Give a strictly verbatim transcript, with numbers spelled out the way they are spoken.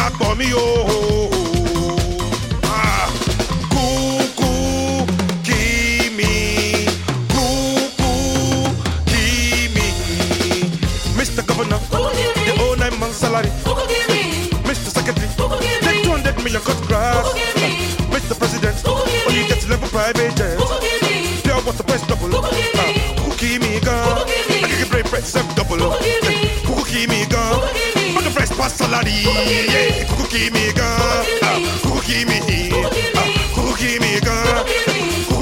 back for me, oh. Ah, cuckoo, give me, cuckoo, give me. Mister Governor, the whole nine months salary. Mister Secretary, take two hundred million cut grass. Mister President, oh you get eleven private jets. Pure water price double. Cookie me gun, I can break bread self double. Cookie me gun, but the price pass salary. Cookie me gun, cookie me, cookie me gun.